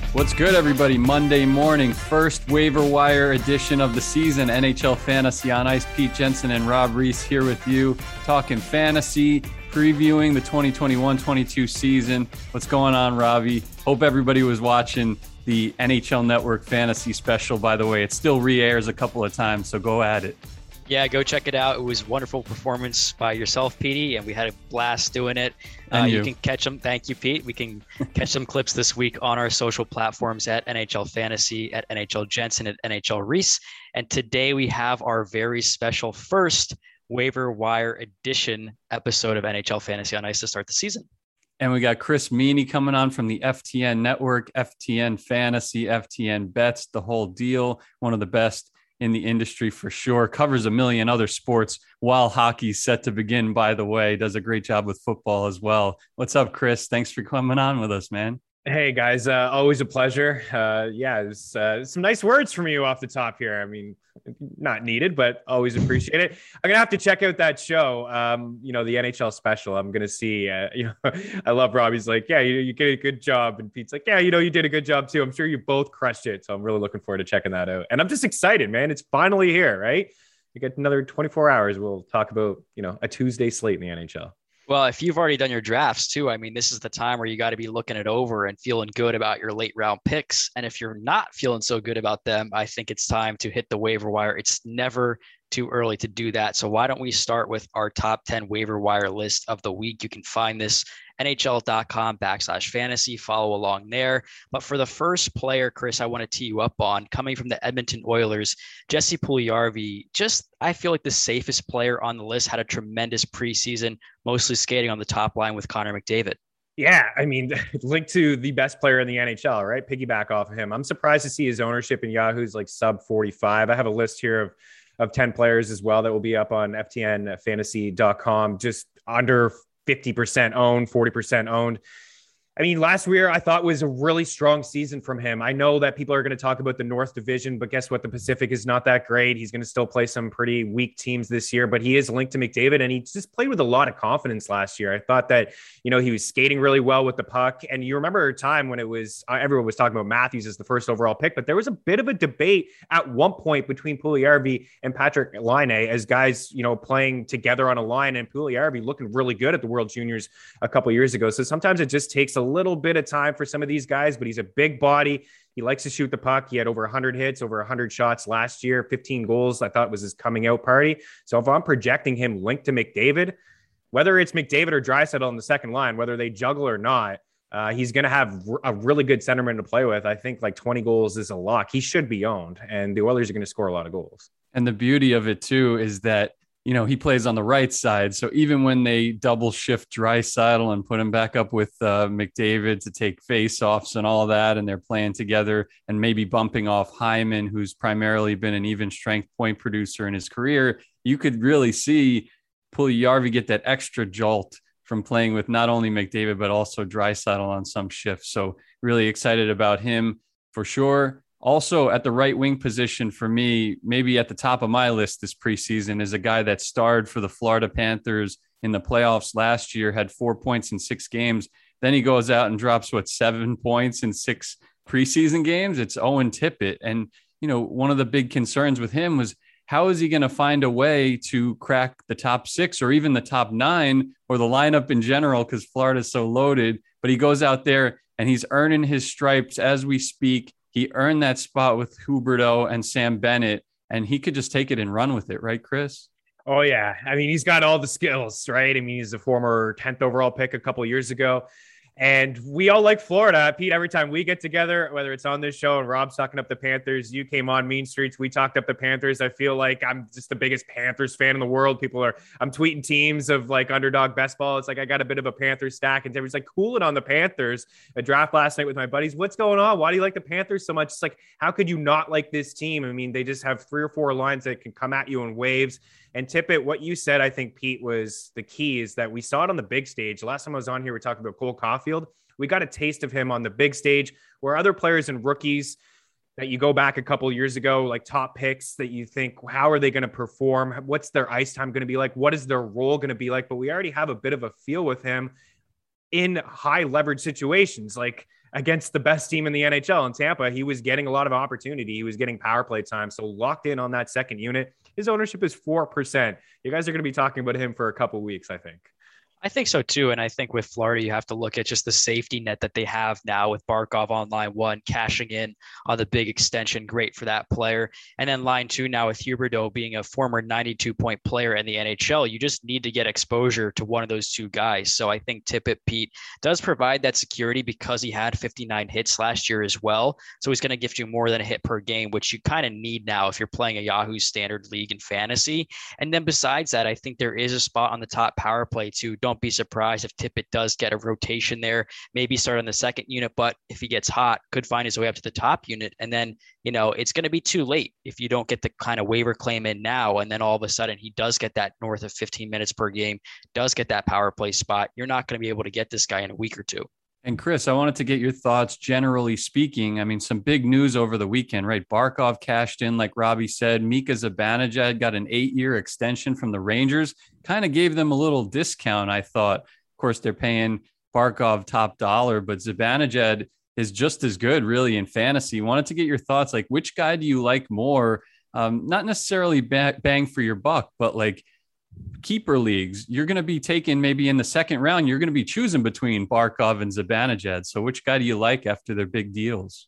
What's good, everybody? Monday morning, first waiver wire edition of the season. NHL Fantasy on Ice. Pete Jensen and Rob Reese here with you, talking fantasy, previewing the 2021-22 season. What's going on, Robbie? Hope everybody was watching the NHL Network Fantasy Special, by the way. It still re-airs a couple of times, so go at it. Yeah, go check it out. It was a wonderful performance by yourself, Petey, and we had a blast doing it. You can catch them. Thank you, Pete. We can catch some clips this week on our social platforms at NHL Fantasy, at NHL Jensen, at NHL Reese. And today we have our very special first waiver wire edition episode of NHL Fantasy on Ice to start the season. And we got Chris Meany coming on from the FTN Network, FTN Fantasy, FTN Bets, the whole deal. One of the best in the industry for sure. Covers a million other sports while hockey's set to begin, by the way. Does a great job with football as well. What's up, Chris? Thanks for coming on with us, man. Hey, guys. Always a pleasure. It was some nice words from you off the top here. I mean, not needed, but always appreciate it. I'm going to have to check out that show, the NHL special. I'm going to see, I love Robbie's like, yeah, you did a good job. And Pete's like, yeah, you did a good job too. I'm sure you both crushed it. So I'm really looking forward to checking that out. And I'm just excited, man. It's finally here, right? We get another 24 hours. We'll talk about, a Tuesday slate in the NHL. Well, if you've already done your drafts too, I mean, this is the time where you got to be looking it over and feeling good about your late round picks. And if you're not feeling so good about them, I think it's time to hit the waiver wire. It's never too early to do that. So why don't we start with our top 10 waiver wire list of the week? You can find this NHL.com/fantasy. Follow along there. But for the first player, Chris, I want to tee you up on, coming from the Edmonton Oilers, Jesse Puljujarvi. I feel like the safest player on the list, had a tremendous preseason, mostly skating on the top line with Connor McDavid. Yeah, I mean, linked to the best player in the NHL, right? Piggyback off of him. I'm surprised to see his ownership in Yahoo's like sub 45. I have a list here of 10 players as well that will be up on ftnfantasy.com, just under 50% owned, 40% owned. I mean, last year I thought was a really strong season from him. I know that people are going to talk about the North Division, but guess what? The Pacific is not that great. He's going to still play some pretty weak teams this year, but he is linked to McDavid, and he just played with a lot of confidence last year. I thought that, he was skating really well with the puck. And you remember a time when it was, everyone was talking about Matthews as the first overall pick, but there was a bit of a debate at one point between Puljujarvi and Patrik Laine as guys, playing together on a line, and Puljujarvi looking really good at the World Juniors a couple of years ago. So sometimes it just takes a little bit of time for some of these guys, but he's a big body. He likes to shoot the puck. He had over 100 hits, over 100 shots last year, 15 goals. I thought was his coming out party. So if I'm projecting him linked to McDavid, whether it's McDavid or Draisaitl on the second line, whether they juggle or not, he's going to have a really good centerman to play with. I think like 20 goals is a lock. He should be owned, and the Oilers are going to score a lot of goals. And the beauty of it too is that he plays on the right side. So even when they double shift Draisaitl and put him back up with McDavid to take faceoffs and all that, and they're playing together and maybe bumping off Hyman, who's primarily been an even strength point producer in his career, you could really see Puljujarvi get that extra jolt from playing with not only McDavid, but also Draisaitl on some shifts. So really excited about him for sure. Also at the right wing position for me, maybe at the top of my list this preseason, is a guy that starred for the Florida Panthers in the playoffs last year, had 4 points in 6 games. Then he goes out and drops 7 points in 6 preseason games. It's Owen Tippett. And, one of the big concerns with him was, how is he going to find a way to crack the top 6 or even the top 9 or the lineup in general? Because Florida is so loaded, but he goes out there and he's earning his stripes as we speak. He earned that spot with Huberdeau and Sam Bennett, and he could just take it and run with it. Right, Chris? Oh, yeah. I mean, he's got all the skills, right? I mean, he's a former 10th overall pick a couple of years ago. And we all like Florida. Pete, every time we get together, whether it's on this show and Rob's talking up the Panthers, you came on Mean Streets, we talked up the Panthers. I feel like I'm just the biggest Panthers fan in the world. I'm tweeting teams of like underdog best ball. It's like, I got a bit of a Panthers stack, and everybody's like, cool it on the Panthers. A draft last night with my buddies. What's going on? Why do you like the Panthers so much? It's like, how could you not like this team? I mean, they just have 3 or 4 lines that can come at you in waves. And Tippett, what you said, I think, Pete, was the key, is that we saw it on the big stage. Last time I was on here, we talked about Cole Caulfield. We got a taste of him on the big stage, where other players and rookies that you go back a couple of years ago, like top picks that you think, how are they going to perform? What's their ice time going to be like? What is their role going to be like? But we already have a bit of a feel with him in high leverage situations. Like against the best team in the NHL in Tampa. He was getting a lot of opportunity. He was getting power play time. So locked in on that second unit. His ownership is 4%. You guys are going to be talking about him for a couple of weeks, I think. I think so too. And I think with Florida, you have to look at just the safety net that they have now with Barkov on line one, cashing in on the big extension. Great for that player. And then line two now with Huberdeau being a former 92-point player in the NHL. You just need to get exposure to one of those two guys. So I think Tippett Pete does provide that security because he had 59 hits last year as well. So he's going to give you more than a hit per game, which you kind of need now if you're playing a Yahoo standard league in fantasy. And then besides that, I think there is a spot on the top power play too. Don't be surprised if Tippett does get a rotation there, maybe start on the second unit, but if he gets hot, could find his way up to the top unit. And then, it's going to be too late if you don't get the kind of waiver claim in now. And then all of a sudden he does get that north of 15 minutes per game, does get that power play spot. You're not going to be able to get this guy in a week or two. And Chris, I wanted to get your thoughts, generally speaking. I mean, some big news over the weekend, right? Barkov cashed in, like Robbie said. Mika Zibanejad got an 8-year extension from the Rangers. Kind of gave them a little discount, I thought. Of course, they're paying Barkov top dollar, but Zibanejad is just as good, really, in fantasy. Wanted to get your thoughts, like which guy do you like more? Not necessarily bang for your buck, but like keeper leagues, you're going to be taking maybe in the second round, you're going to be choosing between Barkov and Zibanejad. So which guy do you like after their big deals?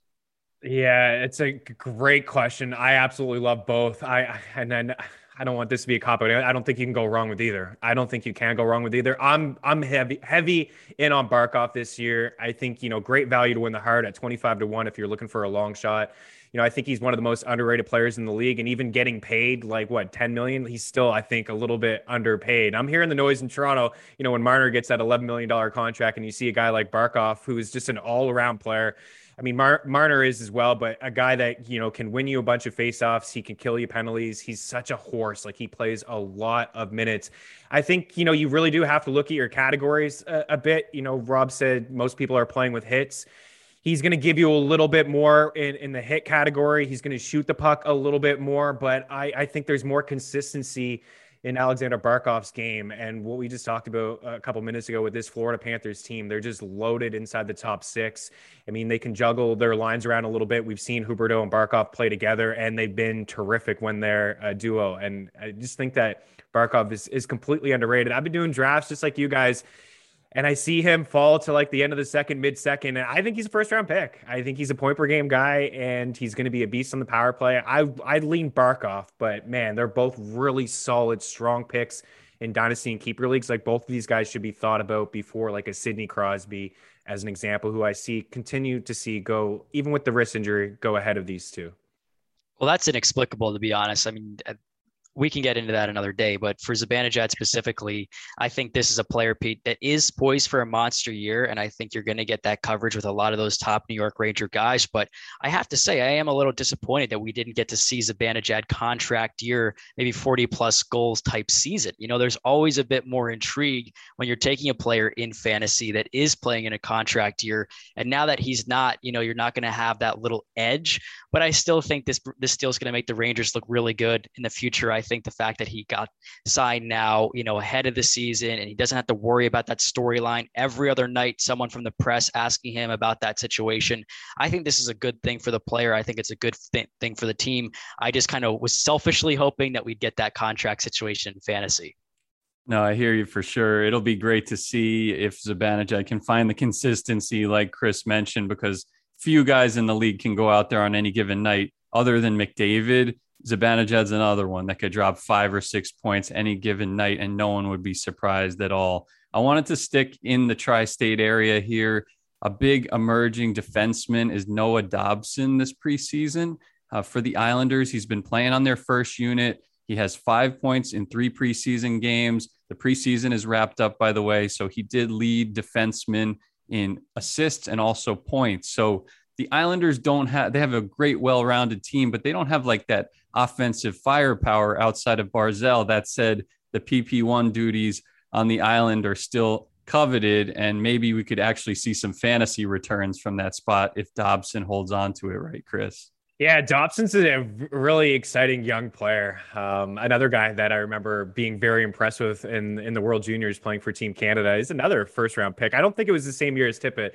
Yeah, it's a great question. I absolutely love both. I don't want this to be a cop out. I don't think you can go wrong with either. I don't think you can go wrong with either. I'm heavy in on Barkov this year. I think, great value to win the Hart at 25-1 if you're looking for a long shot. I think he's one of the most underrated players in the league, and even getting paid like 10 million, he's still, I think, a little bit underpaid. I'm hearing the noise in Toronto, when Marner gets that $11 million contract and you see a guy like Barkov, who is just an all around player. I mean, Marner is as well, but a guy that, can win you a bunch of faceoffs. He can kill you penalties. He's such a horse. Like, he plays a lot of minutes. I think, you really do have to look at your categories a bit. Rob said most people are playing with hits. He's going to give you a little bit more in the hit category. He's going to shoot the puck a little bit more, but I think there's more consistency in Alexander Barkov's game. And what we just talked about a couple minutes ago with this Florida Panthers team, they're just loaded inside the top six. I mean, they can juggle their lines around a little bit. We've seen Huberdeau and Barkov play together, and they've been terrific when they're a duo. And I just think that Barkov is completely underrated. I've been doing drafts just like you guys, and I see him fall to like the end of the second, mid-second. And I think he's a first-round pick. I think he's a point-per-game guy, and he's going to be a beast on the power play. I'd lean Barkov, but, man, they're both really solid, strong picks in Dynasty and Keeper Leagues. Like, both of these guys should be thought about before, like a Sidney Crosby, as an example, who I continue to see go, even with the wrist injury, go ahead of these two. Well, that's inexplicable, to be honest. I mean, we can get into that another day, but for Zibanejad specifically, I think this is a player, Pete, that is poised for a monster year. And I think you're going to get that coverage with a lot of those top New York Ranger guys. But I have to say, I am a little disappointed that we didn't get to see Zibanejad contract year, maybe 40 plus goals type season. There's always a bit more intrigue when you're taking a player in fantasy that is playing in a contract year. And now that he's not, you're not going to have that little edge, but I still think this deal is going to make the Rangers look really good in the future. I think the fact that he got signed now, ahead of the season, and he doesn't have to worry about that storyline every other night, someone from the press asking him about that situation. I think this is a good thing for the player. I think it's a good thing for the team. I just kind of was selfishly hoping that we'd get that contract situation in fantasy. No, I hear you for sure. It'll be great to see if Zibanejad can find the consistency like Chris mentioned, because few guys in the league can go out there on any given night other than McDavid. Zibanejad's another one that could drop 5 or 6 points any given night, and no one would be surprised at all. I wanted to stick in the tri-state area here. A big emerging defenseman is Noah Dobson this preseason. For the Islanders, he's been playing on their first unit. He has 5 points in 3 preseason games. The preseason is wrapped up, by the way, so he did lead defenseman in assists and also points. So the Islanders they have a great, well-rounded team, but they don't have like that offensive firepower outside of Barzal. That said, the PP1 duties on the island are still coveted, and maybe we could actually see some fantasy returns from that spot if Dobson holds on to it, right, Chris? Yeah, Dobson's a really exciting young player. Another guy that I remember being very impressed with in the World Juniors playing for Team Canada is another first-round pick. I don't think it was the same year as Tippett,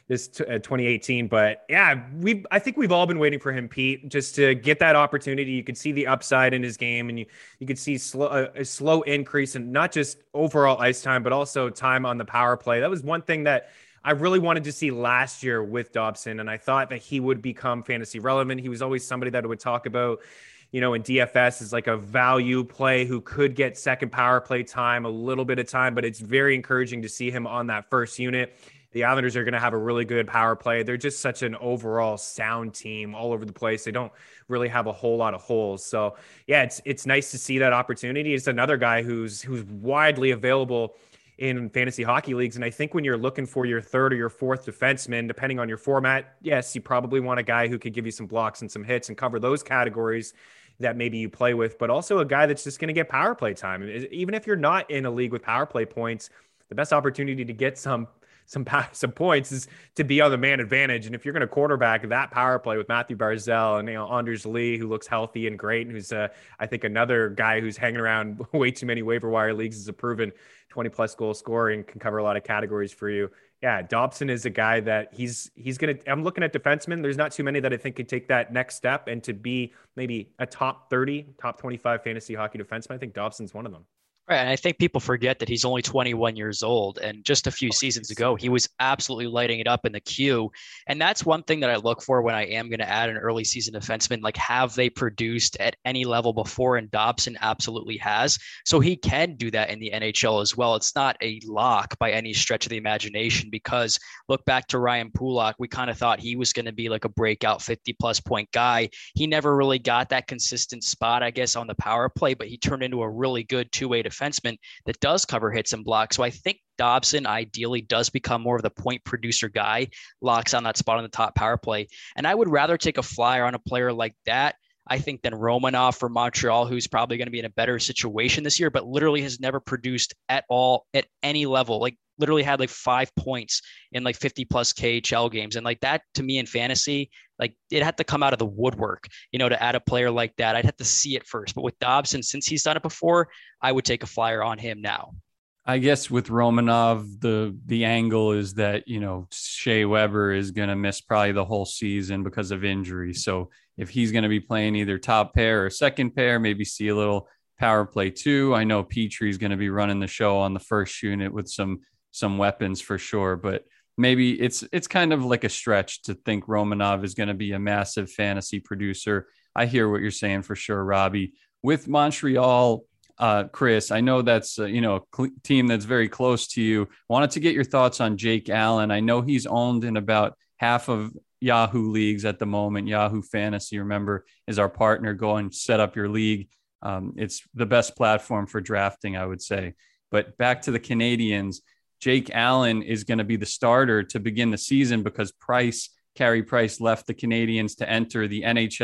2018. But yeah, I think we've all been waiting for him, Pete, just to get that opportunity. You could see the upside in his game, and you could see a slow increase in not just overall ice time, but also time on the power play. That was one thing that I really wanted to see last year with Dobson, and I thought that he would become fantasy relevant. He was always somebody that would talk about, in DFS is like a value play who could get second power play time, a little bit of time, but it's very encouraging to see him on that first unit. The Islanders are going to have a really good power play. They're just such an overall sound team all over the place. They don't really have a whole lot of holes. So yeah, it's nice to see that opportunity. It's another guy who's widely available in fantasy hockey leagues. And I think when you're looking for your third or your fourth defenseman, depending on your format, yes, you probably want a guy who could give you some blocks and some hits and cover those categories that maybe you play with, but also a guy that's just going to get power play time. Even if you're not in a league with power play points, the best opportunity to get some points is to be on the man advantage. And if you're going to quarterback that power play with Matthew Barzal and Anders Lee, who looks healthy and great, and who's I think another guy who's hanging around way too many waiver wire leagues, is a proven 20+ goal scorer and can cover a lot of categories for you. Yeah, Dobson is a guy that he's going to, I'm looking at defensemen. There's not too many that I think could take that next step and to be maybe a top 30, top 25 fantasy hockey defenseman. I think Dobson's one of them. Right. And I think people forget that he's only 21 years old. And just a few seasons ago, he was absolutely lighting it up in the queue. And that's one thing that I look for when I am going to add an early season defenseman. Like, have they produced at any level before? And Dobson absolutely has. So he can do that in the NHL as well. It's not a lock by any stretch of the imagination, because look back to Ryan Pulock. We kind of thought he was going to be like a breakout 50+ point guy. He never really got that consistent spot, I guess, on the power play, but he turned into a really good two-way defenseman that does cover hits and blocks. So I think Dobson ideally does become more of the point producer guy, locks on that spot on the top power play. And I would rather take a flyer on a player like that, I think, than Romanov for Montreal, who's probably going to be in a better situation this year, but literally has never produced at all at any level. Like, literally had like 5 points in like 50+ KHL games. And like that, to me, in fantasy, like it had to come out of the woodwork, to add a player like that. I'd have to see it first. But with Dobson, since he's done it before, I would take a flyer on him now. I guess with Romanov, the angle is that, Shea Weber is going to miss probably the whole season because of injury. So if he's going to be playing either top pair or second pair, maybe see a little power play too. I know Petrie is going to be running the show on the first unit with some weapons for sure, but maybe it's kind of like a stretch to think Romanov is going to be a massive fantasy producer. I hear what you're saying for sure, Robbie. With Montreal, Chris, I know that's a team that's very close to you. Wanted to get your thoughts on Jake Allen. I know he's owned in about half of Yahoo leagues at the moment. Yahoo Fantasy, remember, is our partner. Go and set up your league. It's the best platform for drafting, I would say. But back to the Canadiens, Jake Allen is going to be the starter to begin the season because Carey Price left the Canadiens to enter the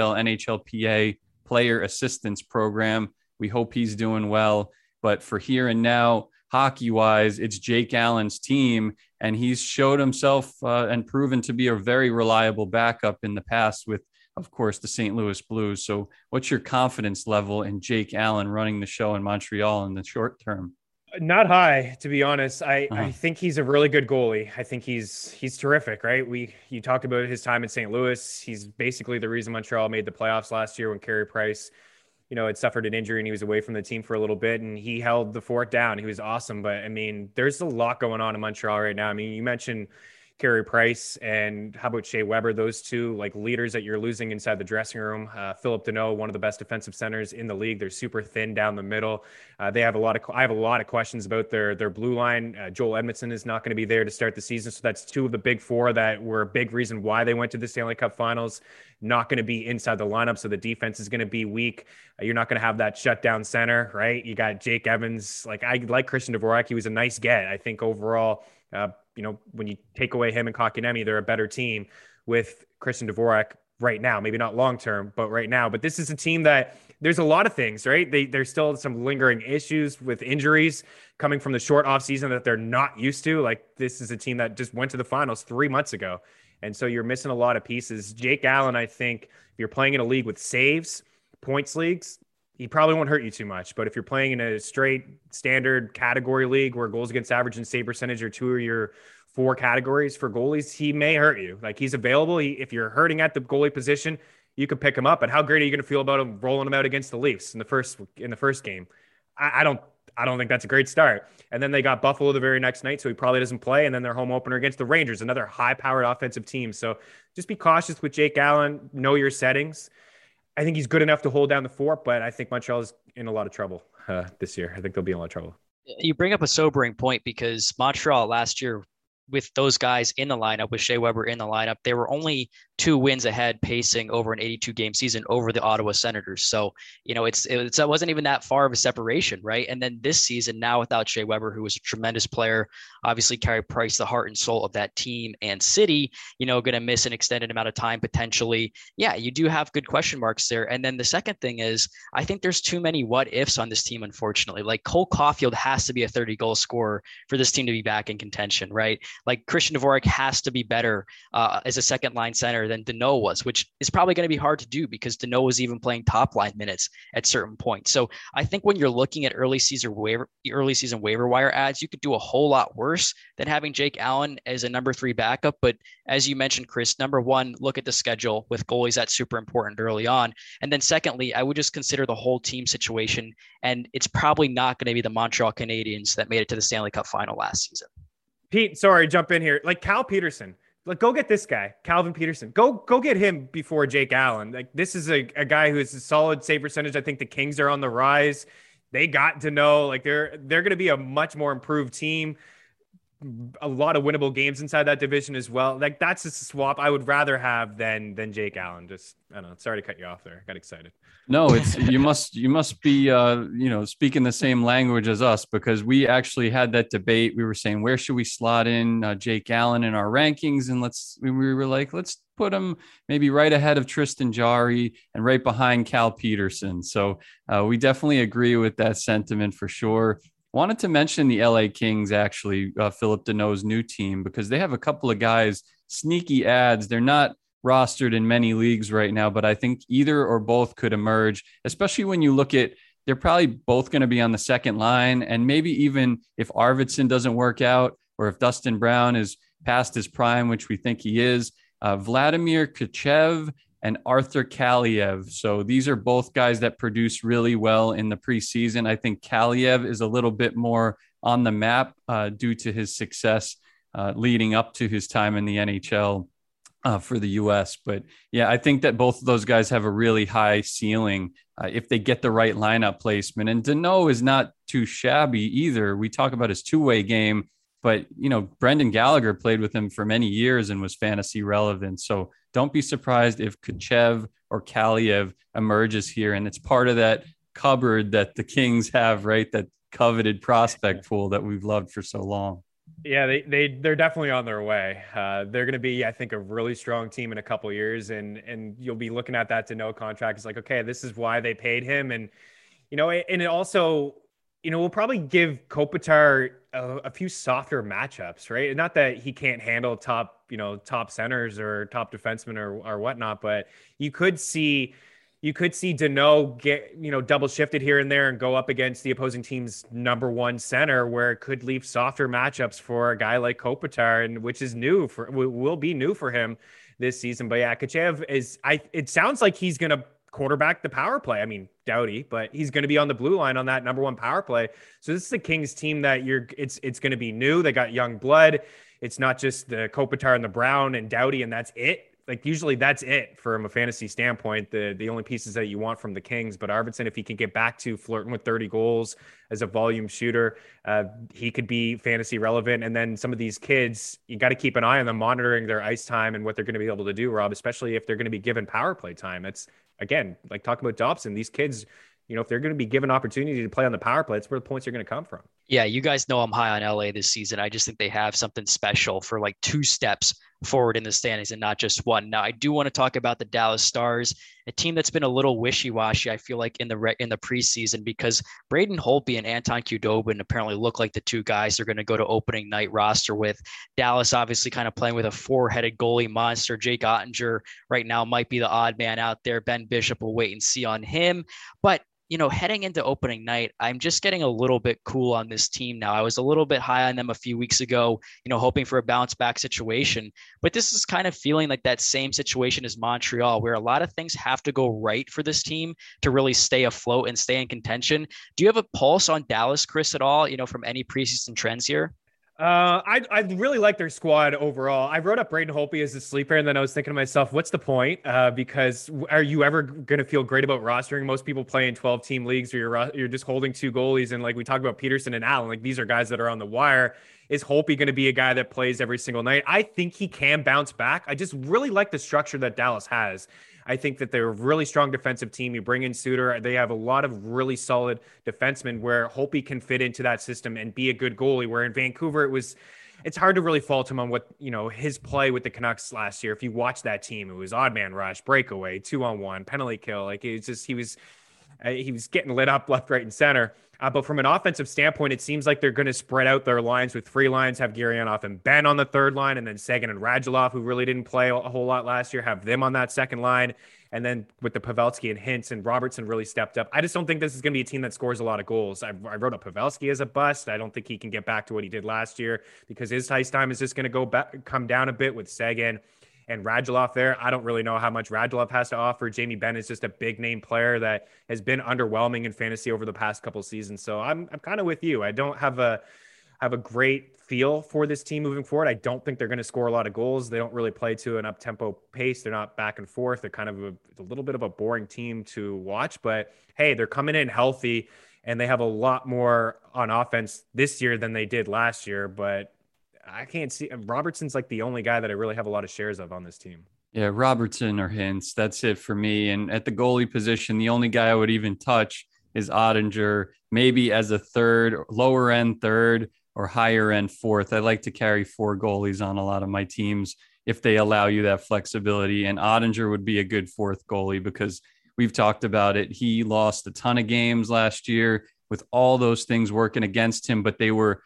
NHLPA Player Assistance Program. We hope he's doing well. But for here and now, hockey-wise, it's Jake Allen's team, and he's showed himself and proven to be a very reliable backup in the past with, of course, the St. Louis Blues. So what's your confidence level in Jake Allen running the show in Montreal in the short term? Not high, to be honest. I think he's a really good goalie. I think he's terrific, right? You talked about his time in St. Louis. He's basically the reason Montreal made the playoffs last year when Carey Price, had suffered an injury and he was away from the team for a little bit, and he held the fort down. He was awesome. But I mean, there's a lot going on in Montreal right now. I mean, you mentioned Carey Price, and how about Shea Weber? Those two like leaders that you're losing inside the dressing room. Philip Deneau, one of the best defensive centers in the league. They're super thin down the middle. I have a lot of questions about their blue line. Joel Edmondson is not going to be there to start the season, so that's two of the big four that were a big reason why they went to the Stanley Cup Finals. Not going to be inside the lineup, so the defense is going to be weak. You're not going to have that shutdown center, right? You got Jake Evans. I like Christian Dvorak. He was a nice get. I think overall, when you take away him and Kotkaniemi, they're a better team with Christian Dvorak right now. Maybe not long term, but right now. But this is a team that there's a lot of things, right? There's still some lingering issues with injuries coming from the short offseason that they're not used to. Like, this is a team that just went to the finals 3 months ago. And so you're missing a lot of pieces. Jake Allen, I think, if you're playing in a league with saves, points leagues, he probably won't hurt you too much. But if you're playing in a straight standard category league where goals against average and save percentage are two of your 4 categories for goalies, he may hurt you. Like, he's available. If you're hurting at the goalie position, you could pick him up. But how great are you going to feel about him rolling him out against the Leafs in the first game? I don't think that's a great start. And then they got Buffalo the very next night, so he probably doesn't play. And then their home opener against the Rangers, another high-powered offensive team. So just be cautious with Jake Allen. Know your settings. I think he's good enough to hold down the fort, but I think Montreal is in a lot of trouble this year. I think they'll be in a lot of trouble. You bring up a sobering point because Montreal last year, with those guys in the lineup, with Shea Weber in the lineup, they were only 2 wins ahead pacing over an 82 game season over the Ottawa Senators. So, it wasn't even that far of a separation, right? And then this season, now without Shea Weber, who was a tremendous player, obviously Carey Price, the heart and soul of that team and city, going to miss an extended amount of time potentially. Yeah, you do have good question marks there. And then the second thing is, I think there's too many what ifs on this team, unfortunately. Like Cole Caulfield has to be a 30 goal scorer for this team to be back in contention, right? Like Christian Dvorak has to be better as a second line center than Danault was, which is probably going to be hard to do because Danault was even playing top line minutes at certain points. So I think when you're looking at early season waiver wire ads, you could do a whole lot worse than having Jake Allen as a number 3 backup. But as you mentioned, Chris, number 1, look at the schedule with goalies. That's super important early on. And then secondly, I would just consider the whole team situation. And it's probably not going to be the Montreal Canadiens that made it to the Stanley Cup final last season. Pete, sorry, jump in here. Like Cal Peterson, like go get this guy, Calvin Peterson. Go get him before Jake Allen. Like this is a guy who is a solid save percentage. I think the Kings are on the rise. They got to know like they're going to be a much more improved team. A lot of winnable games inside that division as well. Like that's a swap I would rather have than Jake Allen. Just I don't know. Sorry to cut you off there. Got excited. No, it's you must be speaking the same language as us, because we actually had that debate. We were saying, where should we slot in Jake Allen in our rankings? And we were like, let's put him maybe right ahead of Tristan Jarry and right behind Cal Peterson. So we definitely agree with that sentiment for sure. Wanted to mention the LA Kings, actually, Phillip Danault's new team, because they have a couple of guys, sneaky ads. They're not rostered in many leagues right now, but I think either or both could emerge, especially when you look at, they're probably both going to be on the second line. And maybe even if Arvidsson doesn't work out, or if Dustin Brown is past his prime, which we think he is, Vladimir Tkachev and Arthur Kaliev. So these are both guys that produce really well in the preseason. I think Kaliev is a little bit more on the map due to his success leading up to his time in the NHL for the U.S. But yeah, I think that both of those guys have a really high ceiling if they get the right lineup placement. And Danault is not too shabby either. We talk about his two-way game, but Brendan Gallagher played with him for many years and was fantasy relevant. So don't be surprised if Tkachev or Kaliev emerges here. And it's part of that cupboard that the Kings have, right? That coveted prospect pool that we've loved for so long. Yeah, they're definitely on their way. They're going to be, I think, a really strong team in a couple of years, and you'll be looking at that Danault contract. It's like, okay, this is why they paid him, and and it also, we'll probably give Kopitar a few softer matchups, right? Not that he can't handle top centers or top defensemen or whatnot, but you could see Danault get, double shifted here and there and go up against the opposing team's number 1 center, where it could leave softer matchups for a guy like Kopitar, and which is will be new for him this season. But yeah, Tkachev it sounds like he's going to quarterback the power play. I mean, Doughty, but he's going to be on the blue line on that number 1 power play. So this is the Kings team that it's going to be new. They got young blood. It's not just the Kopitar and the Brown and Doughty, and that's it. Like usually that's it from a fantasy standpoint, the only pieces that you want from the Kings. But Arvidsson, if he can get back to flirting with 30 goals as a volume shooter, he could be fantasy relevant. And then some of these kids, you got to keep an eye on them, monitoring their ice time and what they're going to be able to do, Rob, especially if they're going to be given power play time. It's, again, like talking about Dobson, these kids, if they're going to be given opportunity to play on the power play, it's where the points are going to come from. Yeah, you guys know I'm high on LA this season. I just think they have something special for like 2 steps forward in the standings and not just 1. Now, I do want to talk about the Dallas Stars, a team that's been a little wishy-washy, I feel like, in the preseason, because Braden Holtby and Anton Khudobin apparently look like the 2 guys they're going to go to opening night roster with. Dallas obviously kind of playing with a 4-headed goalie monster. Jake Ottinger right now might be the odd man out there. Ben Bishop will wait and see on him. But heading into opening night, I'm just getting a little bit cool on this team now. I was a little bit high on them a few weeks ago, hoping for a bounce back situation. But this is kind of feeling like that same situation as Montreal, where a lot of things have to go right for this team to really stay afloat and stay in contention. Do you have a pulse on Dallas, Chris, at all, from any preseason trends here? I really like their squad overall. I wrote up Braden Holtby as a sleeper, and then I was thinking to myself, what's the point? Because are you ever going to feel great about rostering? Most people play in 12-team leagues where you're just holding two goalies, and like we talk about Peterson and Allen, like these are guys that are on the wire. Is Holtby going to be a guy that plays every single night? I think he can bounce back. I just really like the structure that Dallas has. I think that they're a really strong defensive team. You bring in Suter. They have a lot of really solid defensemen where Holtby can fit into that system and be a good goalie. Where in Vancouver, it's hard to really fault him on what, his play with the Canucks last year. If you watch that team, it was odd man rush, breakaway, 2-on-1, penalty kill. Like it was just, he was getting lit up left, right, and center. But from an offensive standpoint, it seems like they're going to spread out their lines with three lines, have Gurianov and Ben on the third line, and then Seguin and Radulov, who really didn't play a whole lot last year, have them on that second line. And then with the Pavelski and Hintz and Robertson really stepped up. I just don't think this is going to be a team that scores a lot of goals. I wrote up Pavelski as a bust. I don't think he can get back to what he did last year because his ice time is just going to come down a bit with Seguin and Radulov there. I don't really know how much Radulov has to offer. Jamie Benn is just a big name player that has been underwhelming in fantasy over the past couple of seasons. So I'm kind of with you. I don't have a great feel for this team moving forward. I don't think they're going to score a lot of goals. They don't really play to an up-tempo pace. They're not back and forth. They're kind of a little bit of a boring team to watch, but hey, they're coming in healthy and they have a lot more on offense this year than they did last year, but I can't see Robertson's like the only guy that I really have a lot of shares of on this team. Yeah, Robertson or Hintz. That's it for me. And at the goalie position, the only guy I would even touch is Ottinger, maybe as a third, lower end third or higher end fourth. I like to carry four goalies on a lot of my teams if they allow you that flexibility. And Ottinger would be a good fourth goalie because we've talked about it. He lost a ton of games last year with all those things working against him, but they were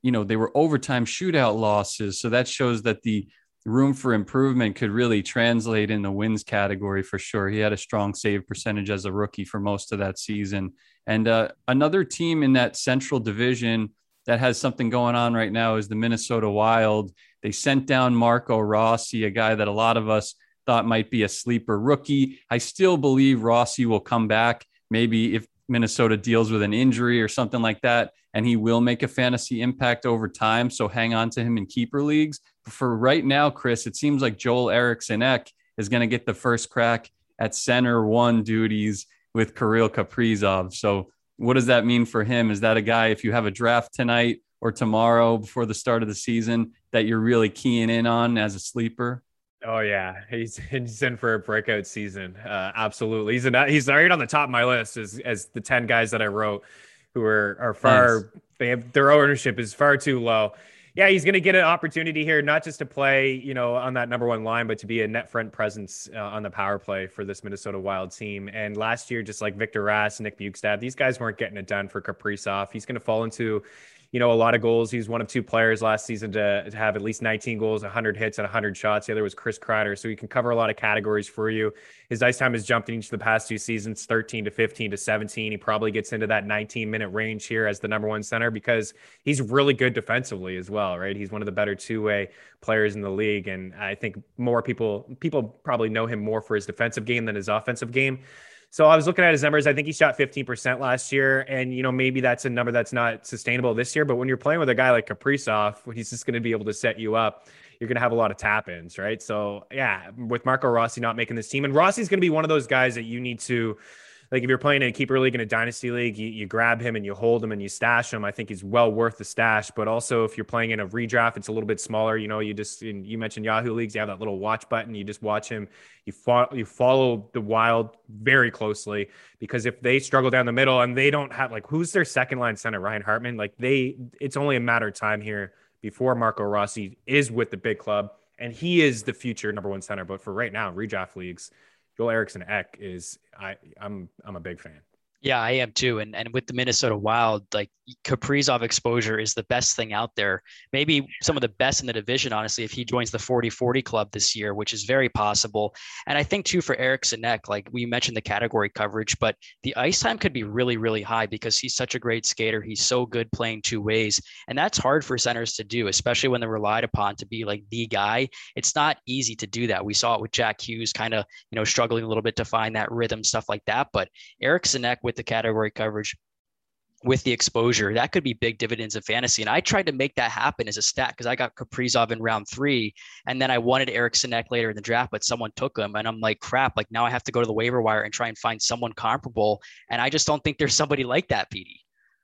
overtime shootout losses. So that shows that the room for improvement could really translate in the wins category for sure. He had a strong save percentage as a rookie for most of that season. And another team in that Central Division that has something going on right now is the Minnesota Wild. They sent down Marco Rossi, a guy that a lot of us thought might be a sleeper rookie. I still believe Rossi will come back. Maybe if Minnesota deals with an injury or something like that, and he will make a fantasy impact over time. So hang on to him in keeper leagues. But for right now, Chris, it seems like Joel Eriksson Ek is going to get the first crack at center one duties with Kirill Kaprizov. So what does that mean for him? Is that a guy, if you have a draft tonight or tomorrow before the start of the season, that you're really keying in on as a sleeper? Oh yeah, he's in for a breakout season. Absolutely, he's right on the top of my list as the 10 guys that I wrote who are far. Nice. They have their ownership is far too low. Yeah, he's going to get an opportunity here, not just to play, on that number one line, but to be a net front presence on the power play for this Minnesota Wild team. And last year, just like Victor Rask, Nick Bjugstad, these guys weren't getting it done for Kaprizov. He's going to fall into a lot of goals. He was one of two players last season to have at least 19 goals, 100 hits, and 100 shots. The other was Chris Kreider. So he can cover a lot of categories for you. His ice time has jumped in each of the past two seasons, 13 to 15 to 17. He probably gets into that 19-minute range here as the number one center because he's really good defensively as well, right? He's one of the better two-way players in the league. And I think more people probably know him more for his defensive game than his offensive game. So I was looking at his numbers. I think he shot 15% last year. And, maybe that's a number that's not sustainable this year. But when you're playing with a guy like Kaprizov, he's just going to be able to set you up. You're going to have a lot of tap-ins, right? So, yeah, with Marco Rossi not making this team. And Rossi's going to be one of those guys that you need to, like if you're playing in a keeper league, in a dynasty league, you grab him and you hold him and you stash him. I think he's well worth the stash. But also if you're playing in a redraft, it's a little bit smaller. You mentioned Yahoo leagues, you have that little watch button. You just watch him. You follow the Wild very closely because if they struggle down the middle and they don't have who's their second line center, Ryan Hartman, it's only a matter of time here before Marco Rossi is with the big club. And he is the future number one center. But for right now, redraft leagues, Joel Eriksson Ek is I'm a big fan. Yeah, I am too. And with the Minnesota Wild, like Kaprizov exposure is the best thing out there. Maybe some of the best in the division, honestly, if he joins the 40-40 club this year, which is very possible. And I think too for Eric Sinek, like we mentioned the category coverage, but the ice time could be really, really high because he's such a great skater. He's so good playing two ways. And that's hard for centers to do, especially when they're relied upon to be like the guy. It's not easy to do that. We saw it with Jack Hughes kind of, struggling a little bit to find that rhythm, stuff like that. But Eric Sinek with the category coverage, with the exposure, that could be big dividends of fantasy. And I tried to make that happen as a stat because I got Kaprizov in round 3, and then I wanted Eric Sinek later in the draft, but someone took him, and I'm like, crap! Like now I have to go to the waiver wire and try and find someone comparable, and I just don't think there's somebody like that, Petey.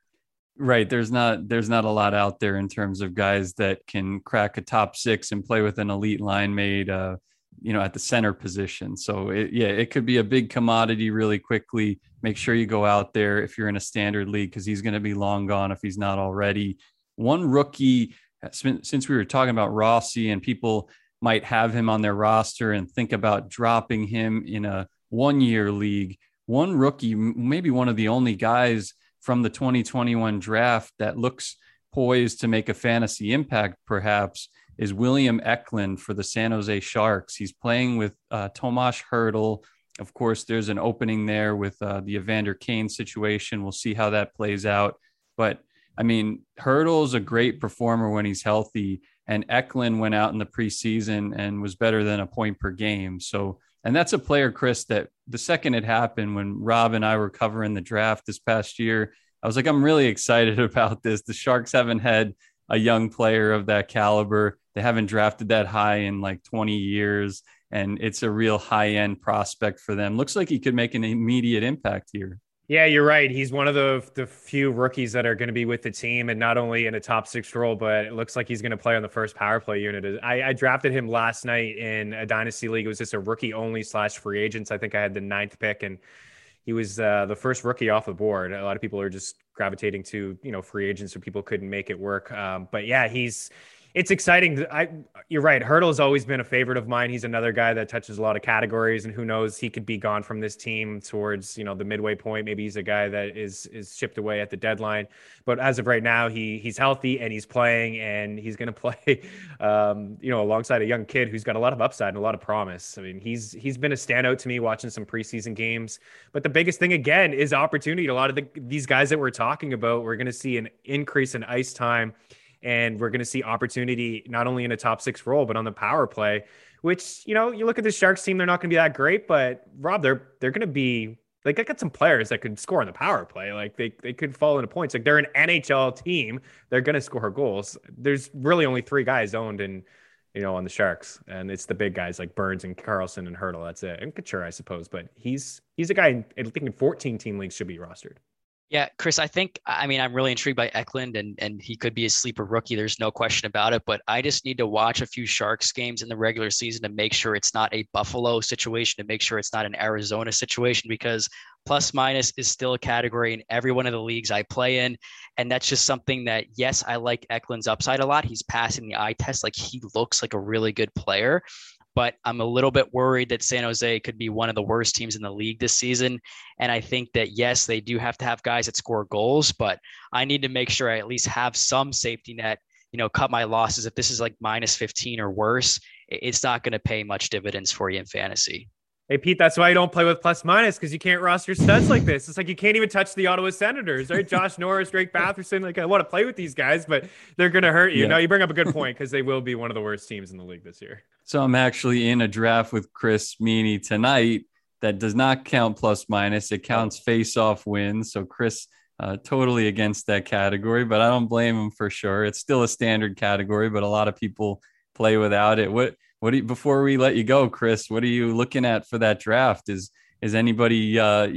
Right. There's not a lot out there in terms of guys that can crack a top 6 and play with an elite line mate, at the center position. So it could be a big commodity really quickly. Make sure you go out there if you're in a standard league, because he's going to be long gone if he's not already. One rookie, since we were talking about Rossi and people might have him on their roster and think about dropping him in a 1-year league, one rookie, maybe one of the only guys from the 2021 draft that looks poised to make a fantasy impact perhaps, is William Eklund for the San Jose Sharks. He's playing with Tomas Hertl. Of course, there's an opening there with the Evander Kane situation. We'll see how that plays out. But, I mean, Hertl is a great performer when he's healthy, and Eklund went out in the preseason and was better than a point per game. So, and that's a player, Chris, that the second it happened when Rob and I were covering the draft this past year, I was like, I'm really excited about this. The Sharks haven't had a young player of that caliber. They haven't drafted that high in like 20 years, and it's a real high-end prospect for them. Looks like he could make an immediate impact here. Yeah, you're right. He's one of the few rookies that are going to be with the team, and not only in a top 6 role, but it looks like he's going to play on the first power play unit. I drafted him last night in a dynasty league. It was just a rookie only / free agents. I think I had the 9th pick, and he was the first rookie off the board. A lot of people are just gravitating to, free agents, so people couldn't make it work. But yeah, it's exciting. You're right. Hertl has always been a favorite of mine. He's another guy that touches a lot of categories, and who knows, he could be gone from this team towards, the midway point. Maybe he's a guy that is shipped away at the deadline. But as of right now, he's healthy and he's playing, and he's going to play, alongside a young kid who's got a lot of upside and a lot of promise. I mean, he's been a standout to me watching some preseason games. But the biggest thing again is opportunity. A lot of these guys that we're talking about, we're going to see an increase in ice time. And we're going to see opportunity not only in a top 6 role, but on the power play, which, you look at the Sharks team, they're not going to be that great, but Rob, they're going to be like, I got some players that could score on the power play. Like they could fall into points. Like they're an NHL team. They're going to score goals. There's really only 3 guys owned on the Sharks. And it's the big guys like Burns and Carlson and Hertl. That's it. And Couture, I suppose, but he's a guy I think in 14 team leagues should be rostered. Yeah, Chris, I'm really intrigued by Eklund, and he could be a sleeper rookie. There's no question about it, but I just need to watch a few Sharks games in the regular season to make sure it's not a Buffalo situation, to make sure it's not an Arizona situation, because plus minus is still a category in every one of the leagues I play in. And that's just something that, yes, I like Eklund's upside a lot. He's passing the eye test. Like he looks like a really good player. But I'm a little bit worried that San Jose could be one of the worst teams in the league this season. And I think that, yes, they do have to have guys that score goals, but I need to make sure I at least have some safety net, cut my losses. If this is like minus 15 or worse, it's not going to pay much dividends for you in fantasy. Hey, Pete, that's why you don't play with plus minus, because you can't roster studs like this. It's like you can't even touch the Ottawa Senators, right? Josh Norris, Drake Batherson. Like, I want to play with these guys, but they're going to hurt you. Yeah. No, you bring up a good point, because they will be one of the worst teams in the league this year. So I'm actually in a draft with Chris Meany tonight that does not count plus minus. It counts face-off wins. So Chris totally against that category, but I don't blame him for sure. It's still a standard category, but a lot of people play without it. Before we let you go, Chris, what are you looking at for that draft? Is anybody,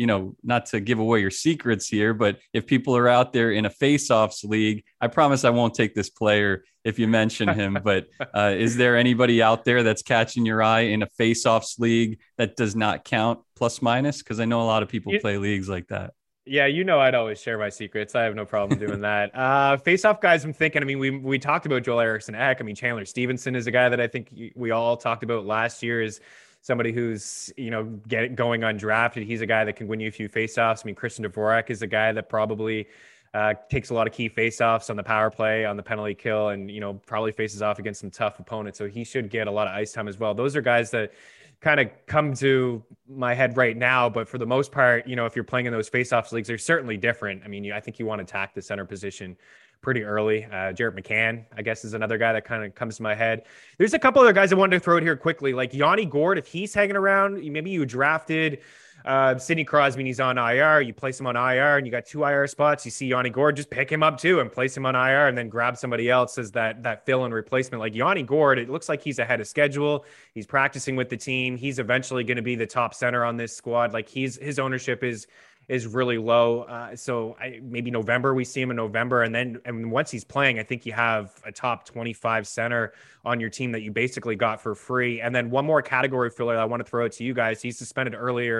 not to give away your secrets here, but if people are out there in a face-offs league, I promise I won't take this player if you mention him, but is there anybody out there that's catching your eye in a face-offs league that does not count plus minus? Because I know a lot of people play leagues like that. Yeah, I'd always share my secrets. I have no problem doing that. Face-off guys, I'm thinking, I mean, we talked about Joel Eriksson Ek. I mean, Chandler Stevenson is a guy that I think we all talked about last year is somebody who's, going undrafted. He's a guy that can win you a few faceoffs. I mean, Christian Dvorak is a guy that probably takes a lot of key faceoffs on the power play, on the penalty kill, and, probably faces off against some tough opponents. So he should get a lot of ice time as well. Those are guys that kind of come to my head right now. But for the most part, if you're playing in those faceoffs leagues, they're certainly different. I mean, I think you want to attack the center position pretty early. Jared McCann, I guess, is another guy that kind of comes to my head. There's a couple other guys I wanted to throw it here quickly, like Yanni Gourde. If he's hanging around, maybe you drafted Sidney Crosby and he's on IR. You place him on IR and you got 2 IR spots. You see Yanni Gourde, just pick him up too and place him on IR and then grab somebody else as that fill-in replacement. Like Yanni Gourde, it looks like he's ahead of schedule. He's practicing with the team. He's eventually going to be the top center on this squad. Like his ownership is really low. So maybe November, we see him in November. And once he's playing, I think you have a top 25 center on your team that you basically got for free. And then one more category filler I want to throw out to you guys. He's suspended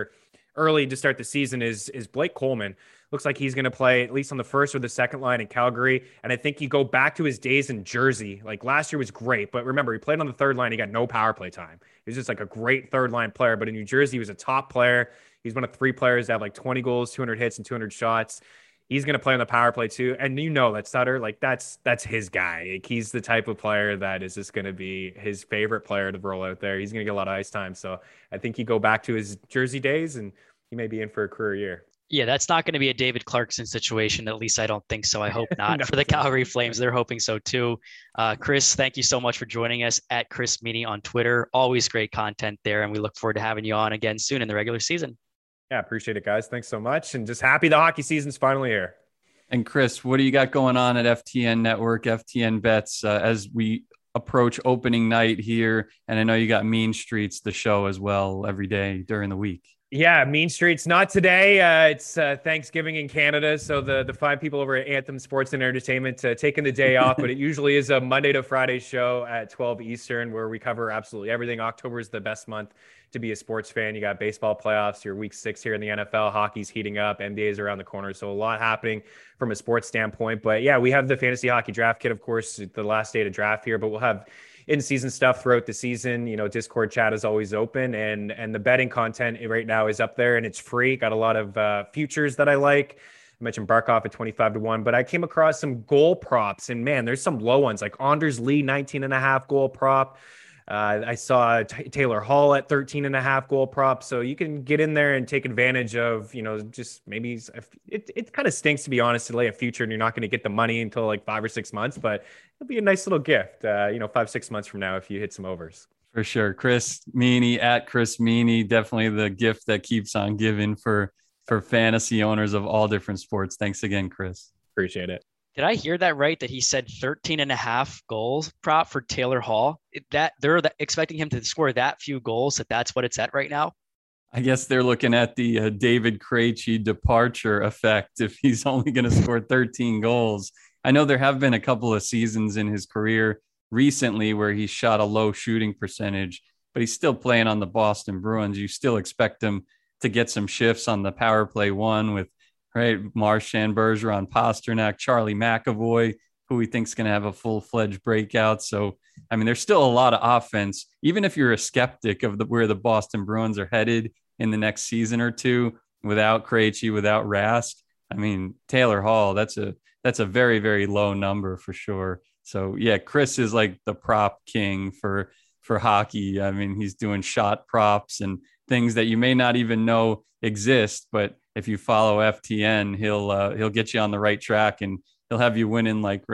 early to start the season is Blake Coleman. Looks like he's going to play at least on the first or the second line in Calgary. And I think you go back to his days in Jersey. Like last year was great, but remember, he played on the third line. He got no power play time. He was just like a great third line player. But in New Jersey, he was a top player. He's one of 3 players that have like 20 goals, 200 hits, and 200 shots. He's going to play on the power play too. And that Sutter, like that's his guy. Like, he's the type of player that is just going to be his favorite player to roll out there. He's going to get a lot of ice time. So I think you go back to his Jersey days and he may be in for a career year. Yeah, that's not going to be a David Clarkson situation. At least I don't think so. I hope not. No. For the Calgary Flames, they're hoping so too. Chris, thank you so much for joining us at Chris Meany on Twitter. Always great content there. And we look forward to having you on again soon in the regular season. Yeah, appreciate it, guys. Thanks so much. And just happy the hockey season's finally here. And Chris, what do you got going on at FTN Network, FTN Bets, as we approach opening night here? And I know you got Mean Streets, the show as well, every day during the week. Yeah, Mean Streets, not today. It's Thanksgiving in Canada. So the 5 people over at Anthem Sports and Entertainment taking the day off, but it usually is a Monday to Friday show at 12 Eastern where we cover absolutely everything. October is the best month to be a sports fan. You got baseball playoffs, your week 6 here in the NFL, hockey's heating up, NBA's around the corner. So a lot happening from a sports standpoint. But yeah, we have the fantasy hockey draft kit, of course, the last day to draft here, but we'll have in-season stuff throughout the season. Discord chat is always open, and the betting content right now is up there and it's free. Got a lot of futures that I like. I mentioned Barkov at 25-1, but I came across some goal props, and man, there's some low ones like Anders Lee 19.5 goal prop. I saw Taylor Hall at 13.5 goal prop. So you can get in there and take advantage of, just maybe it kind of stinks, to be honest, to lay a future and you're not going to get the money until like 5 or 6 months, but it'll be a nice little gift, 5-6 months from now if you hit some overs. For sure. Chris Meany at Chris Meany, definitely the gift that keeps on giving for fantasy owners of all different sports. Thanks again, Chris. Appreciate it. Did I hear that right? That he said 13.5 goals prop for Taylor Hall? That they're expecting him to score that few goals. That's what it's at right now. I guess they're looking at the David Krejci departure effect. If he's only going to score 13 goals, I know there have been a couple of seasons in his career recently where he shot a low shooting percentage, but he's still playing on the Boston Bruins. You still expect him to get some shifts on the power play one with Marchand, Bergeron, Pasternak, Charlie McAvoy, who we think is going to have a full-fledged breakout. So, I mean, there's still a lot of offense, even if you're a skeptic of where the Boston Bruins are headed in the next season or two without Krejci, without Rask. I mean, Taylor Hall, that's a very, very low number for sure. So yeah, Chris is like the prop king for hockey. I mean, he's doing shot props and things that you may not even know exist, but if you follow FTN, he'll get you on the right track and he'll have you winning like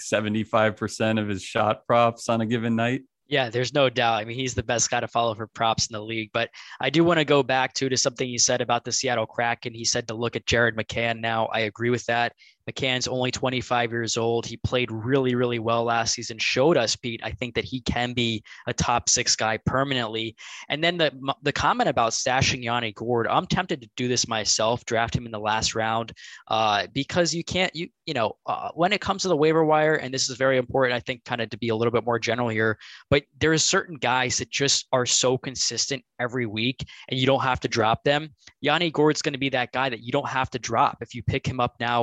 75% of his shot props on a given night. Yeah, there's no doubt. I mean, he's the best guy to follow for props in the league. But I do want to go back to something you said about the Seattle Kraken. He said to look at Jared McCann now. I agree with that. McCann's only 25 years old. He played really, really well last season, showed us, Pete, I think that he can be a top 6 guy permanently. And then the comment about stashing Yanni Gourde, I'm tempted to do this myself, draft him in the last round because you can't, when it comes to the waiver wire, and this is very important, I think kind of to be a little bit more general here, but there are certain guys that just are so consistent every week and you don't have to drop them. Yanni Gourde's going to be that guy that you don't have to drop if you pick him up now or if you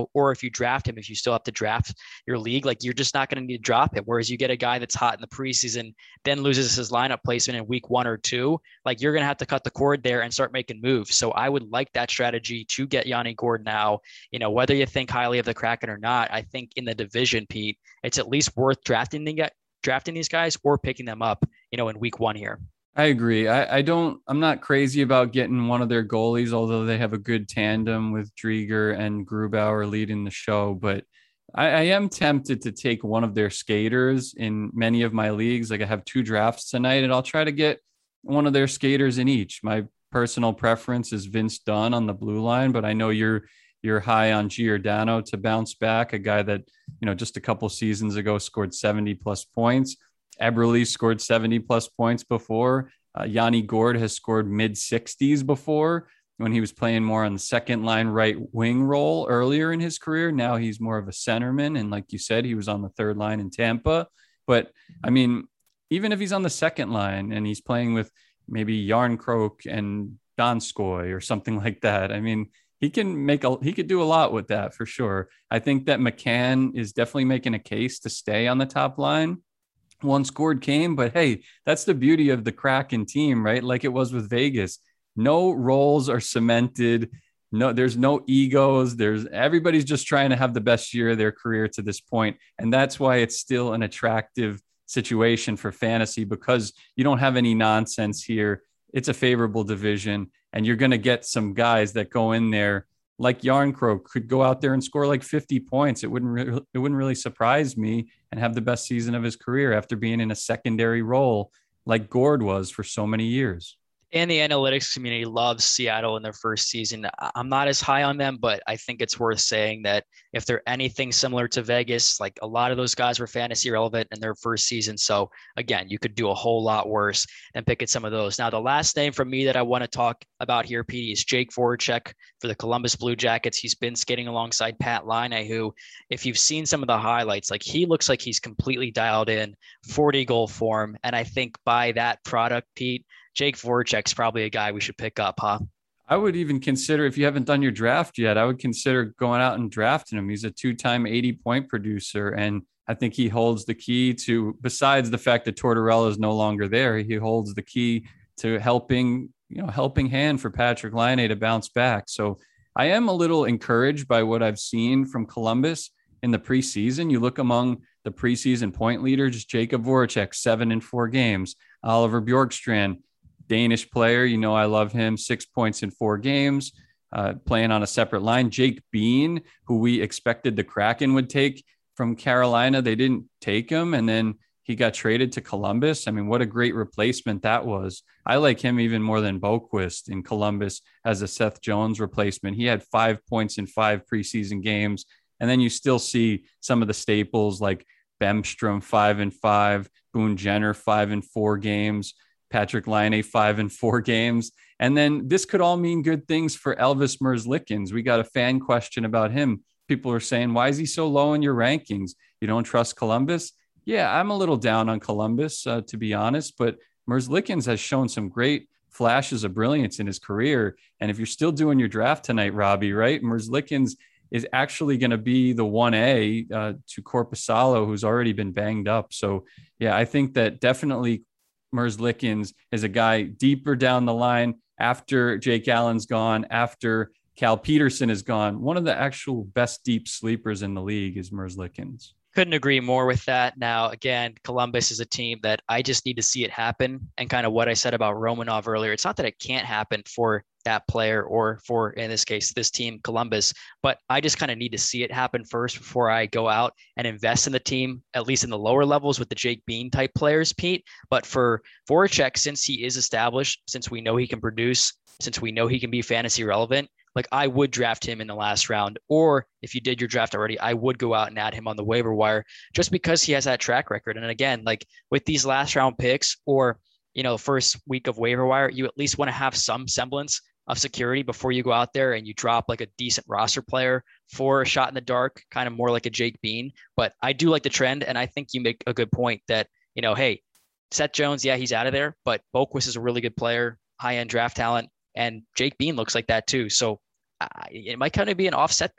draft him, if you still have to draft your league, like you're just not going to need to drop him. Whereas you get a guy that's hot in the preseason, then loses his lineup placement in week 1 or 2, like you're going to have to cut the cord there and start making moves. So I would like that strategy to get Yanni Gourde now. Whether you think highly of the Kraken or not, I think in the division, Pete, it's at least worth drafting these guys or picking them up, in week 1 here. I agree. I'm not crazy about getting one of their goalies, although they have a good tandem with Drieger and Grubauer leading the show. But I am tempted to take one of their skaters in many of my leagues. Like I have 2 drafts tonight, and I'll try to get one of their skaters in each. My personal preference is Vince Dunn on the blue line, but I know you're high on Giordano to bounce back, a guy that, just a couple seasons ago scored 70 plus points. Eberle scored 70 plus points before. Yanni Gourde has scored mid 60s before when he was playing more on the second line right wing role earlier in his career. Now he's more of a centerman. And like you said, he was on the third line in Tampa. But I mean, even if he's on the second line and he's playing with maybe Järnkrok and Donskoy or something like that, I mean, he could do a lot with that for sure. I think that McCann is definitely making a case to stay on the top line once Gourde came. But hey, that's the beauty of the Kraken team, right? Like it was with Vegas. No roles are cemented. No, there's no egos. Everybody's just trying to have the best year of their career to this point. And that's why it's still an attractive situation for fantasy, because you don't have any nonsense here. It's a favorable division, and you're going to get some guys that go in there like Järnkrok could go out there and score like 50 points. It wouldn't really surprise me, and have the best season of his career after being in a secondary role like Gourde was for so many years. And the analytics community loves Seattle in their first season. I'm not as high on them, but I think it's worth saying that if they're anything similar to Vegas, like a lot of those guys were fantasy relevant in their first season. So again, you could do a whole lot worse than pick at some of those. Now, the last name from me that I want to talk about here, Petey, is Jake Voracek for the Columbus Blue Jackets. He's been skating alongside Pat Laine, who, if you've seen some of the highlights, like he looks like he's completely dialed in 40 goal form. And I think by that product, Pete, Jake Voracek's probably a guy we should pick up, huh? I would even consider, if you haven't done your draft yet, I would consider going out and drafting him. He's a 2-time 80-point producer, and I think he holds the key to, besides the fact that Tortorella is no longer there, he holds the key to helping hand for Patrik Laine to bounce back. So I am a little encouraged by what I've seen from Columbus in the preseason. You look among the preseason point leaders, Jacob Voracek, 7 in 4 games. Oliver Bjorkstrand, Danish player, I love him, 6 points in 4 games, playing on a separate line. Jake Bean, who we expected the Kraken would take from Carolina, they didn't take him, and then he got traded to Columbus. I mean, what a great replacement that was. I like him even more than Boqvist in Columbus as a Seth Jones replacement. He had 5 points in 5 preseason games, and then you still see some of the staples like Bemstrom, 5 in 5, Boone Jenner, 5 in 4 games, Patrik Laine, 5 in 4 games. And then this could all mean good things for Elvis Merzlikins. We got a fan question about him. People are saying, why is he so low in your rankings? You don't trust Columbus? Yeah, I'm a little down on Columbus, to be honest, but Merzlikins has shown some great flashes of brilliance in his career. And if you're still doing your draft tonight, Robbie, right? Merzlikins is actually going to be the 1A to Korpisalo, who's already been banged up. So yeah, I think that definitely Merzlikins is a guy deeper down the line after Jake Allen's gone, after Cal Peterson is gone. One of the actual best deep sleepers in the league is Merzlikins. Couldn't agree more with that. Now, again, Columbus is a team that I just need to see it happen. And kind of what I said about Romanov earlier, it's not that it can't happen for that player or for, in this case, this team, Columbus, but I just kind of need to see it happen first before I go out and invest in the team, at least in the lower levels with the Jake Bean type players, Pete. But for Voracek, since he is established, since we know he can produce, since we know he can be fantasy relevant, like I would draft him in the last round, or if you did your draft already, I would go out and add him on the waiver wire just because he has that track record. And again, like with these last round picks or, first week of waiver wire, you at least want to have some semblance of security before you go out there and you drop like a decent roster player for a shot in the dark, kind of more like a Jake Bean. But I do like the trend. And I think you make a good point that, hey, Seth Jones, yeah, he's out of there, but Boqvist is a really good player, high-end draft talent. And Jake Bean looks like that too. So it might kind of be an offset there.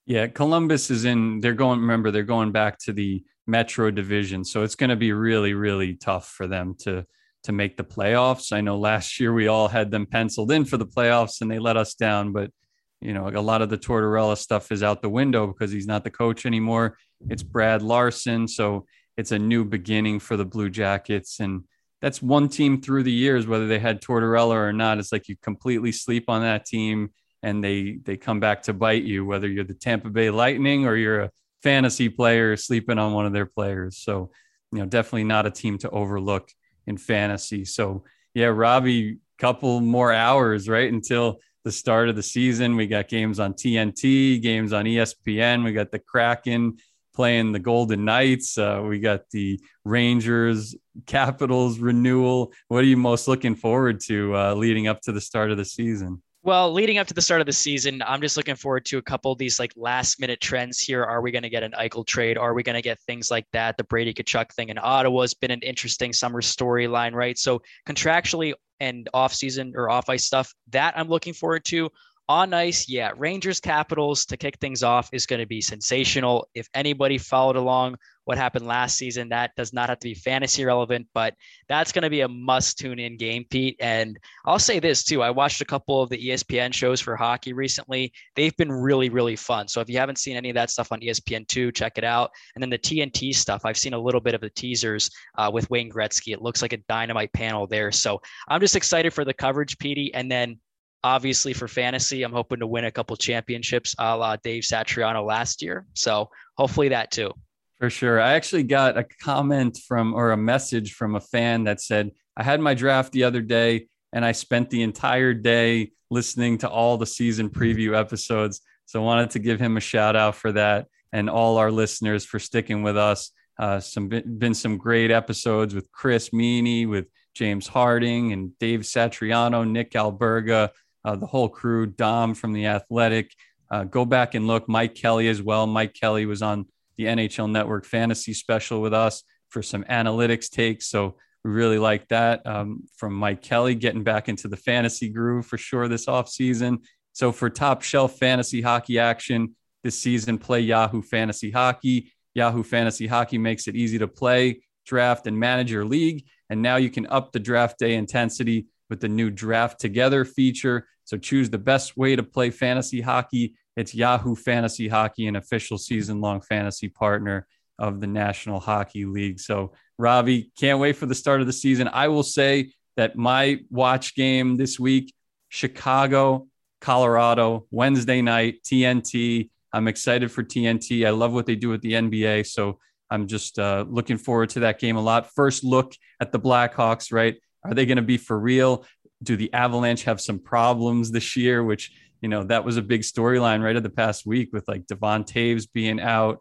Yeah, Columbus is they're going back to the Metro division. So it's going to be really, really tough for them to make the playoffs. I know last year we all had them penciled in for the playoffs and they let us down, but a lot of the Tortorella stuff is out the window because he's not the coach anymore. It's Brad Larson. So it's a new beginning for the Blue Jackets. And that's one team through the years, whether they had Tortorella or not. It's like you completely sleep on that team and they come back to bite you, whether you're the Tampa Bay Lightning or you're a fantasy player sleeping on one of their players. So, definitely not a team to overlook in fantasy. So yeah, Robbie, couple more hours, right, until the start of the season. We got games on TNT, games on ESPN. We got the Kraken playing the Golden Knights. We got the Rangers, Capitals renewal. What are you most looking forward to leading up to the start of the season? Well, leading up to the start of the season, I'm just looking forward to a couple of these like last minute trends here. Are we going to get an Eichel trade? Are we going to get things like that? The Brady Tkachuk thing in Ottawa has been an interesting summer storyline, right? So contractually and off-season or off-ice stuff, that I'm looking forward to. On ice, yeah, Rangers Capitals to kick things off is going to be sensational. If anybody followed along what happened last season, that does not have to be fantasy relevant, but that's going to be a must tune in game, Pete. And I'll say this too. I watched a couple of the ESPN shows for hockey recently. They've been really, really fun. So if you haven't seen any of that stuff on ESPN2, check it out. And then the TNT stuff, I've seen a little bit of the teasers with Wayne Gretzky. It looks like a dynamite panel there. So I'm just excited for the coverage, Petey. And then obviously for fantasy, I'm hoping to win a couple championships a la Dave Satriano last year. So hopefully that too. For sure. I actually got a comment or a message from a fan that said, I had my draft the other day and I spent the entire day listening to all the season preview episodes. So I wanted to give him a shout out for that and all our listeners for sticking with us. Been some great episodes with Chris Meany, with James Harding and Dave Satriano, Nick Alberga, the whole crew, Dom from The Athletic. Go back and look. Mike Kelly as well. Mike Kelly was on the NHL Network Fantasy Special with us for some analytics takes. So we really like that from Mike Kelly, getting back into the fantasy groove for sure this offseason. So for top shelf fantasy hockey action this season, play Yahoo Fantasy Hockey. Yahoo Fantasy Hockey makes it easy to play, draft, and manage your league. And now you can up the draft day intensity with the new Draft Together feature. So choose the best way to play fantasy hockey. It's Yahoo Fantasy Hockey, an official season-long fantasy partner of the National Hockey League. So, Robbie, can't wait for the start of the season. I will say that my watch game this week, Chicago, Colorado, Wednesday night, TNT. I'm excited for TNT. I love what they do with the NBA. So I'm just looking forward to that game a lot. First look at the Blackhawks, right? Are they going to be for real? Do the Avalanche have some problems this year, which, that was a big storyline right of the past week with like Devon Taves being out.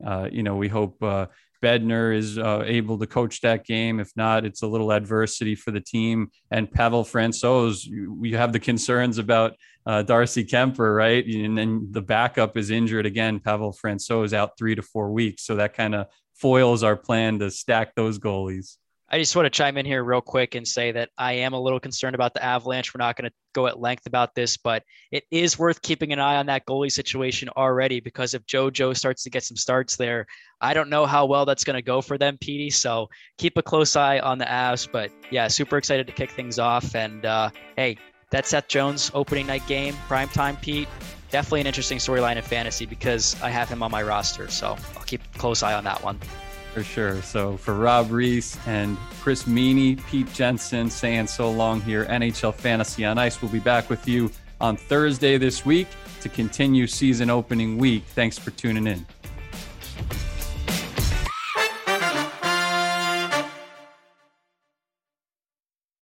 We hope Bednar is able to coach that game. If not, it's a little adversity for the team. And Pavel Francouz, we have the concerns about Darcy Kemper, right? And then the backup is injured again. Pavel Francouz out 3 to 4 weeks. So that kind of foils our plan to stack those goalies. I just want to chime in here real quick and say that I am a little concerned about the Avalanche. We're not going to go at length about this, but it is worth keeping an eye on that goalie situation already, because if JoJo starts to get some starts there, I don't know how well that's going to go for them, Petey. So keep a close eye on the Avs. But yeah, super excited to kick things off. And hey, that Seth Jones opening night game, primetime, Pete, definitely an interesting storyline in fantasy because I have him on my roster. So I'll keep a close eye on that one. For sure. So for Rob Reese and Chris Meany, Pete Jensen saying so long here, NHL Fantasy on Ice. We'll be back with you on Thursday this week to continue season opening week. Thanks for tuning in.